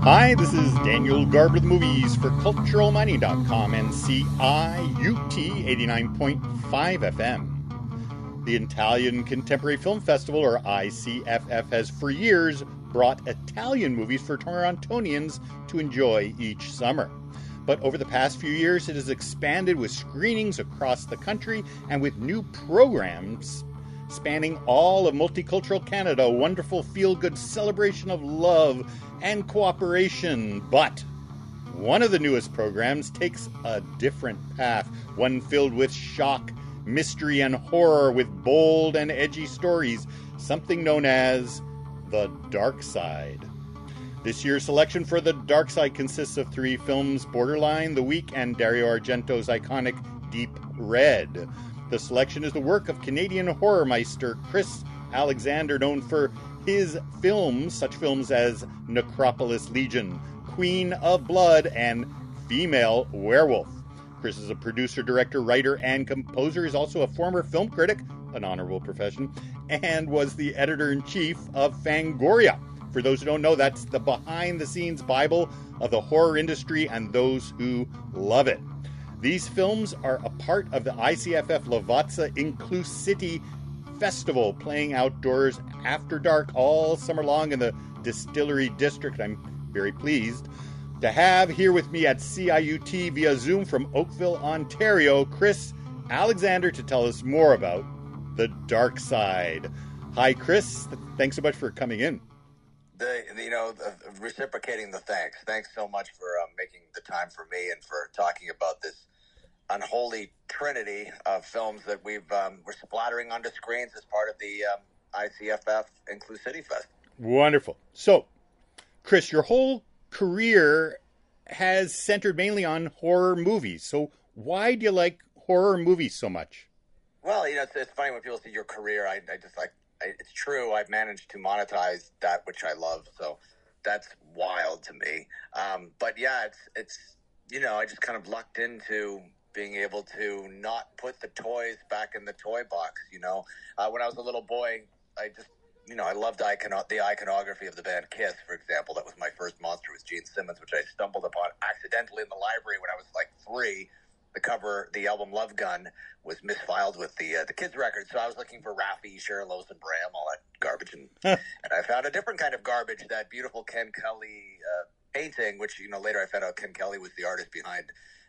Hi, this is Daniel Garber with Movies for CulturalMining.com and CIUT 89.5 FM. The Italian Contemporary Film Festival, or ICFF, has for years brought Italian movies for Torontonians to enjoy each summer. But over the past few years, it has expanded with screenings across the country and with new programs spanning all of multicultural Canada, a wonderful feel-good celebration of love and cooperation. But one of the newest programs takes a different path, one filled with shock, mystery, and horror, with bold and edgy stories, something known as The Dark Side. This year's selection for The Dark Side consists of 3 films: Borderline, The Week, and Dario Argento's iconic Deep Red. The selection is the work of Canadian horror meister Chris Alexander, known for his films, such films as Necropolis Legion, Queen of Blood, and Female Werewolf. Chris is a producer, director, writer, and composer. He's also a former film critic, an honorable profession, and was the editor-in-chief of Fangoria. For those who don't know, that's the behind-the-scenes Bible of the horror industry and those who love it. These films are a part of the ICFF Lavazza Inclusivity Festival, playing outdoors after dark all summer long in the Distillery District. I'm very pleased to have here with me at CIUT via Zoom from Oakville, Ontario, Chris Alexander, to tell us more about The Dark Side. Hi, Chris. Thanks so much for coming in. Reciprocating the thanks. Thanks so much for making the time for me and for talking about this unholy trinity of films that we're splattering onto screens as part of the ICFF Inclusivity Fest. Wonderful. So, Chris, your whole career has centered mainly on horror movies. So why do you like horror movies so much? Well, it's funny when people say your career. It's true. I've managed to monetize that which I love. So that's wild to me. But yeah, it's I just kind of lucked into being able to not put the toys back in the toy box. When I was a little boy, I loved the iconography of the band Kiss, for example. That was my first monster, was Gene Simmons, which I stumbled upon accidentally in the library when I was like 3. The cover, the album Love Gun, was misfiled with the kids' record. So I was looking for Raffi, Cheryl Lewis and Bram, all that garbage. And I found a different kind of garbage, that beautiful Ken Kelly painting, which, later I found out Ken Kelly was the artist behind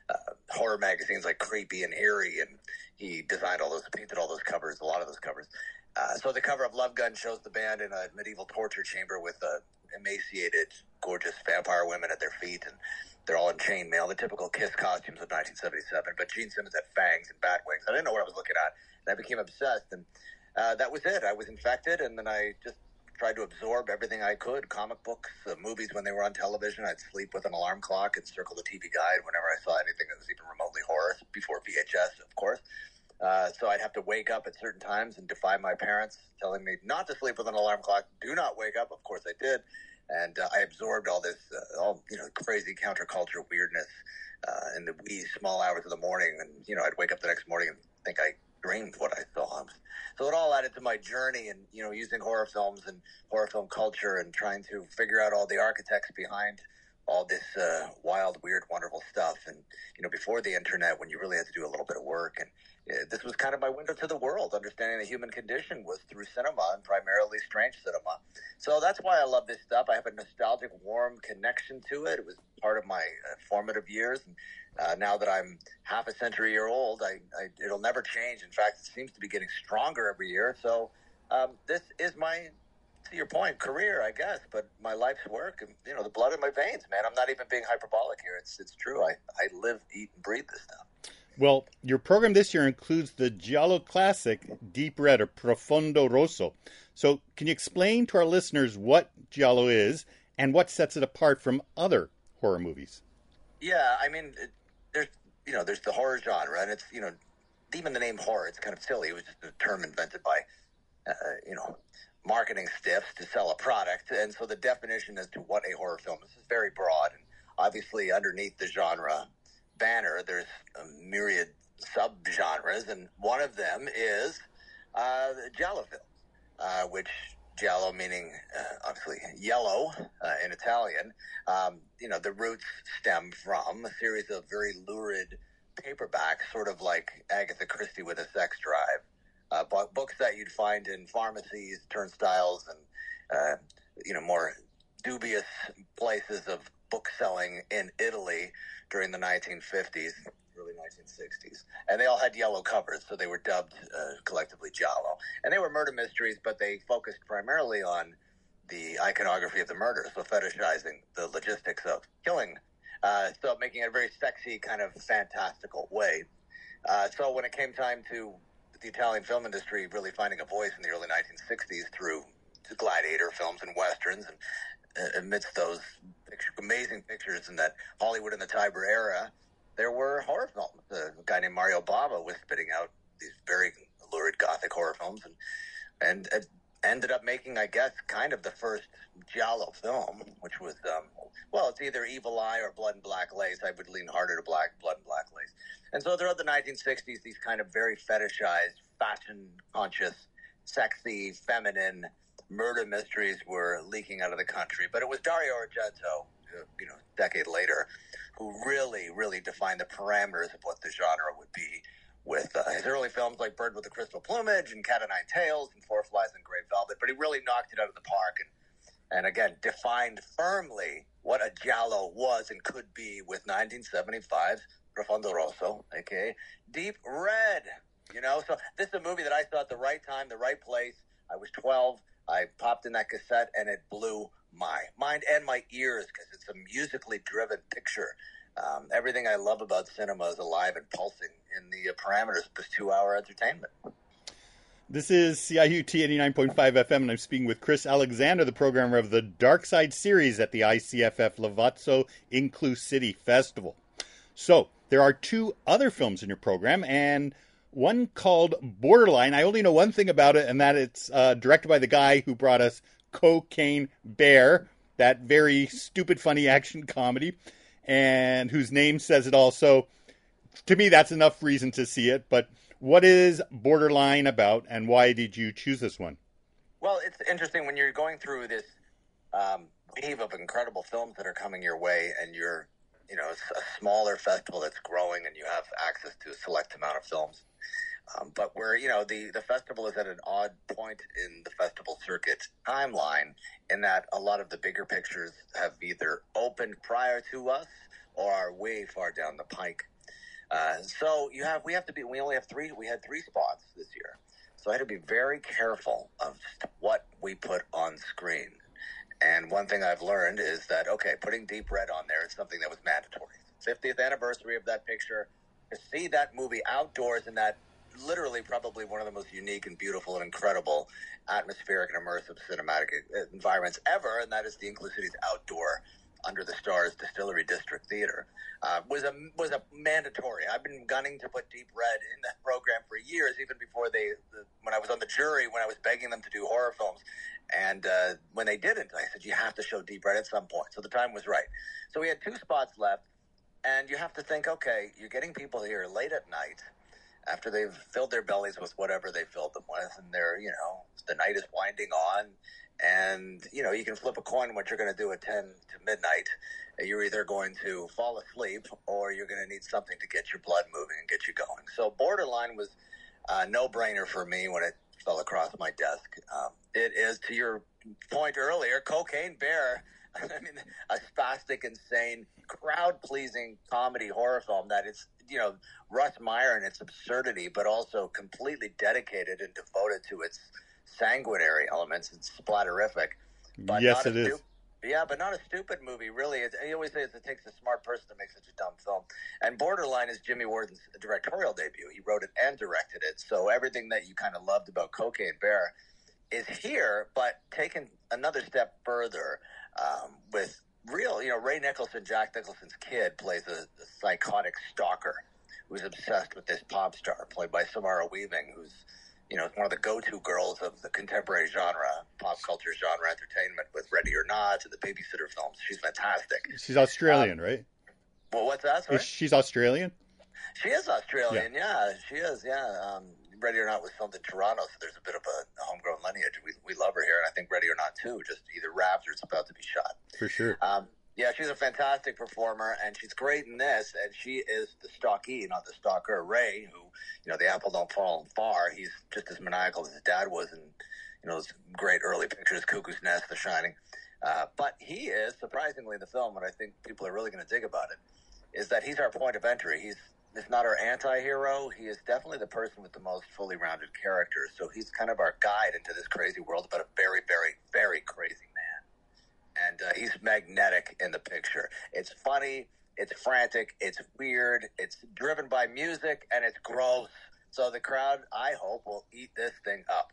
horror magazines like Creepy and Eerie. And he painted all those covers, a lot of those covers. So the cover of Love Gun shows the band in a medieval torture chamber with emaciated, gorgeous vampire women at their feet, and they're all in chainmail, the typical Kiss costumes of 1977. But Gene Simmons had fangs and bat wings. I didn't know what I was looking at, and I became obsessed. And that was it. I was infected, and then I just tried to absorb everything I could. Comic books, movies when they were on television. I'd sleep with an alarm clock and circle the TV guide whenever I saw anything that was even remotely horror, before VHS, of course. So I'd have to wake up at certain times and defy my parents telling me not to sleep with an alarm clock. Do not wake up. Of course I did. And I absorbed all this, crazy counterculture weirdness in the wee small hours of the morning. And, I'd wake up the next morning and think I dreamed what I saw. So it all added to my journey and, using horror films and horror film culture and trying to figure out all the architects behind all this wild, weird, wonderful stuff. And, before the internet, when you really had to do a little bit of work. And this was kind of my window to the world. Understanding the human condition was through cinema, and primarily strange cinema. So that's why I love this stuff. I have a nostalgic, warm connection to it. It was part of my formative years. And now that I'm half a century year old, it'll never change. In fact, it seems to be getting stronger every year. So this is my, to your point, career, I guess, but my life's work, and the blood in my veins, man. I'm not even being hyperbolic here. It's true. I live, eat, and breathe this stuff. Well, your program this year includes the Giallo classic Deep Red, or Profondo Rosso. So can you explain to our listeners what Giallo is and what sets it apart from other horror movies? Yeah, there's the horror genre, and it's, even the name horror, it's kind of silly. It was just a term invented by, marketing stiffs to sell a product. And so the definition as to what a horror film is very broad. And obviously underneath the genre banner, there's a myriad sub-genres, and one of them is the Giallo film, which giallo meaning obviously yellow in Italian. The roots stem from a series of very lurid paperbacks, sort of like Agatha Christie with a sex drive. Books that you'd find in pharmacies, turnstiles, and more dubious places of book selling in Italy during the 1950s, early 1960s. And they all had yellow covers, so they were dubbed collectively giallo. And they were murder mysteries, but they focused primarily on the iconography of the murder, so fetishizing the logistics of killing, so making it a very sexy, kind of fantastical way. So when it came time to the Italian film industry really finding a voice in the early 1960s through gladiator films and westerns, and amidst those amazing pictures in that Hollywood in the Tiber era, there were horror films. A guy named Mario Bava was spitting out these very lurid gothic horror films, and ended up making, I guess, kind of the first giallo film, which was, it's either Evil Eye or Blood and Black Lace. I would lean harder to Blood and Black Lace. And so throughout the 1960s, these kind of very fetishized, fashion-conscious, sexy, feminine murder mysteries were leaking out of the country. But it was Dario Argento, a decade later, who really, really defined the parameters of what the genre would be, with his early films like Bird with the Crystal Plumage and Cat o' Nine Tails and Four Flies and Grey Velvet. But he really knocked it out of the park and again, defined firmly what a giallo was and could be with 1975's Profondo Rosso, a.k.a. Deep Red. So this is a movie that I saw at the right time, the right place. I was 12. I popped in that cassette, and it blew my mind and my ears because it's a musically driven picture. Everything I love about cinema is alive and pulsing in the parameters of this 2-hour entertainment. This is CIUT 89.5 FM, and I'm speaking with Chris Alexander, the programmer of the Dark Side series at the ICFF Lavazzo Inclusivity Festival. So, there are 2 other films in your program, and one called Borderline. I only know one thing about it, and that it's directed by the guy who brought us Cocaine Bear, that very stupid, funny action comedy, and whose name says it all. So, to me, that's enough reason to see it. But what is Borderline about, and why did you choose this one? Well, it's interesting when you're going through this wave of incredible films that are coming your way, and you're, it's a smaller festival that's growing, and you have access to a select amount of films. But where, the festival is at an odd point in the festival circuit timeline, in that a lot of the bigger pictures have either opened prior to us or are way far down the pike. So we had 3 spots this year. So I had to be very careful of what we put on screen. And one thing I've learned is that, putting Deep Red on there is something that was mandatory. 50th anniversary of that picture, to see that movie outdoors in that literally probably one of the most unique and beautiful and incredible atmospheric and immersive cinematic environments ever, and that is the Inclusity's outdoor Under the Stars Distillery District Theater, was a mandatory. I've been gunning to put Deep Red in that program for years, even before when I was on the jury, when I was begging them to do horror films. And when they didn't, I said, you have to show Deep Red at some point. So the time was right. So we had 2 spots left, and you have to think, you're getting people here late at night after they've filled their bellies with whatever they filled them with, and they're, the night is winding on. And, you can flip a coin what you're going to do at 10 to midnight. You're either going to fall asleep or you're going to need something to get your blood moving and get you going. So Borderline was a no-brainer for me when it fell across my desk. It is, to your point earlier, Cocaine Bear. I mean, a spastic, insane, crowd-pleasing comedy horror film that is, Russ Meyer and its absurdity, but also completely dedicated and devoted to its sanguinary elements. It's splatterific. But yes, it is. But not a stupid movie, really. I always say it takes a smart person to make such a dumb film. And Borderline is Jimmy Warden's directorial debut. He wrote it and directed it. So everything that you kind of loved about Cocaine Bear is here, but taken another step further with real, Ray Nicholson, Jack Nicholson's kid, plays a psychotic stalker who's obsessed with this pop star, played by Samara Weaving, who's one of the go-to girls of the contemporary genre, pop culture genre entertainment, with Ready or Not and the Babysitter films. She's fantastic. She's Australian, right? Well, what's that? Sorry? She's Australian? She is Australian, yeah. She is, yeah. Ready or Not was filmed in Toronto, so there's a bit of a homegrown lineage. We love her here, and I think Ready or Not 2 just either wrapped or it's about to be shot. For sure. Yeah, she's a fantastic performer, and she's great in this, and she is the stalkee, not the stalker. Ray, who, the apple don't fall far, he's just as maniacal as his dad was in, those great early pictures, Cuckoo's Nest, The Shining. But he is, surprisingly, in the film, what I think people are really going to dig about it, is that he's our point of entry. He's not our anti-hero. He is definitely the person with the most fully rounded character. So he's kind of our guide into this crazy world about a very, very, very crazy man. And he's magnetic in the picture. It's funny, it's frantic, it's weird, it's driven by music, and it's gross. So the crowd, I hope, will eat this thing up.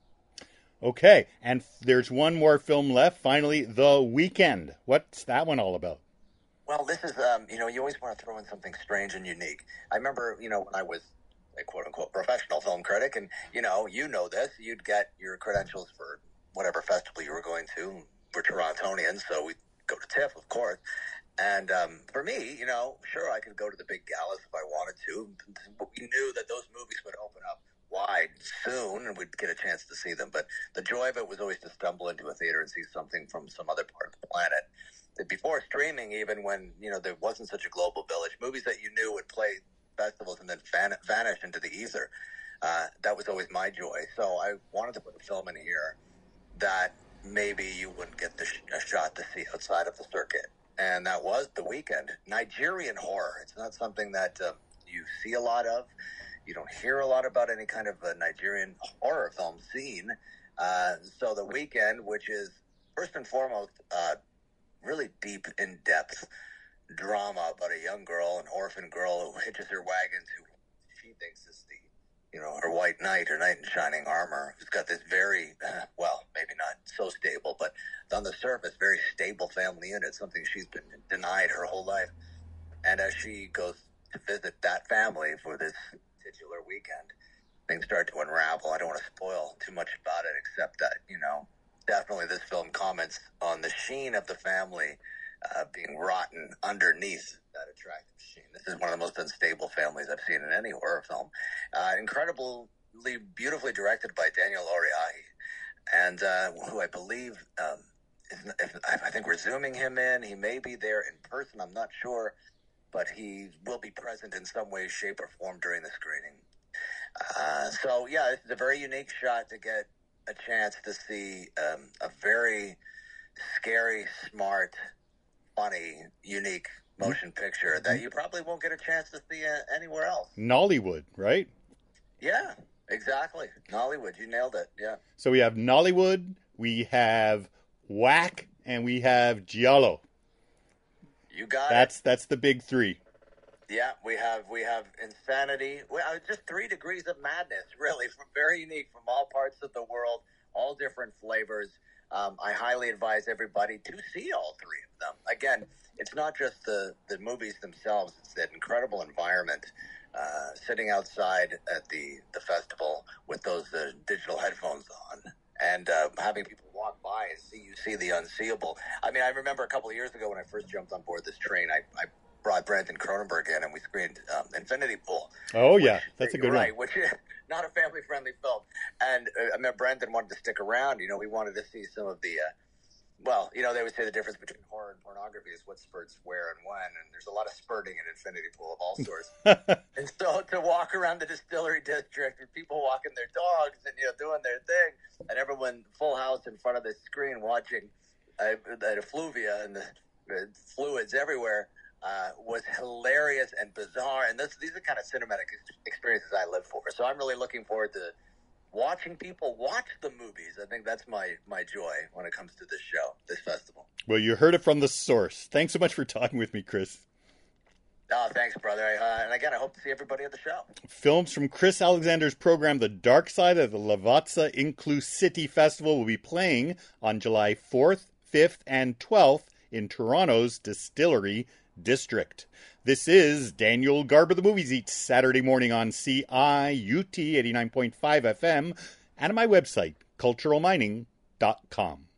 Okay, and there's one more film left, finally, The Weekend. What's that one all about? Well, this is, you always want to throw in something strange and unique. I remember, when I was a quote-unquote professional film critic, and, you know this, you'd get your credentials for whatever festival you were going to. We're Torontonians, so we'd go to TIFF, of course. And for me, sure, I could go to the big galas if I wanted to, but we knew that those movies would open up wide soon and we'd get a chance to see them. But the joy of it was always to stumble into a theater and see something from some other part of the planet. Before streaming, even when, there wasn't such a global village, movies that you knew would play festivals and then vanish into the ether, that was always my joy. So I wanted to put a film in here that maybe you wouldn't get a shot to see outside of the circuit. And that was The Weekend. Nigerian horror. It's not something that you see a lot of. You don't hear a lot about any kind of a Nigerian horror film scene. So The Weekend, which is first and foremost really deep, in-depth drama about a young girl, an orphan girl who hitches her wagon to she thinks is the, her white knight, her knight in shining armor, who's got this very, maybe not so stable, but on the surface, very stable family unit, something she's been denied her whole life. And as she goes to visit that family for this titular weekend, things start to unravel. I don't want to spoil too much about it, except that, definitely this film comments on the sheen of the family being rotten underneath that attractive sheen. This is one of the most unstable families I've seen in any horror film. Incredibly, beautifully directed by Daniel Oriahi, and who I believe, I think we're zooming him in. He may be there in person, I'm not sure, but he will be present in some way, shape, or form during the screening. So, yeah, it's a very unique shot to get a chance to see a very scary, smart, funny, unique motion picture that you probably won't get a chance to see anywhere else. Nollywood, right? Yeah, exactly. Nollywood, you nailed it, yeah. So we have Nollywood, we have Whack, and we have Giallo. You got it. That's the big three. Yeah, we have Insanity. Just 3 degrees of madness, really, very unique from all parts of the world, all different flavors. I highly advise everybody to see all 3 of them. Again, it's not just the movies themselves; it's that incredible environment. Sitting outside at the festival with those digital headphones on, and having people walk by and see the unseeable. I mean, I remember a couple of years ago when I first jumped on board this train, I brought Brandon Cronenberg in, and we screened Infinity Pool. Oh, yeah. That's a good one. Which is not a family-friendly film. And I mean, Brandon wanted to stick around. We wanted to see some of the, they would say the difference between horror and pornography is what spurts where and when. And there's a lot of spurting in Infinity Pool of all sorts. And so to walk around the distillery district with people walking their dogs and, doing their thing, and everyone full house in front of the screen watching the effluvia and the fluids everywhere, was hilarious and bizarre, and these are kind of cinematic experiences I live for. So I'm really looking forward to watching people watch the movies. I think that's my joy when it comes to this show, this festival. Well, you heard it from the source. Thanks so much for talking with me, Chris. Oh, thanks, brother. And again, I hope to see everybody at the show. Films from Chris Alexander's program, The Dark Side of the Lavazza Inclusivity Festival, will be playing on July 4th, 5th, and 12th in Toronto's Distillery District. This is Daniel Garber, The Movies, each Saturday morning on CIUT 89.5 FM and on my website, culturalmining.com.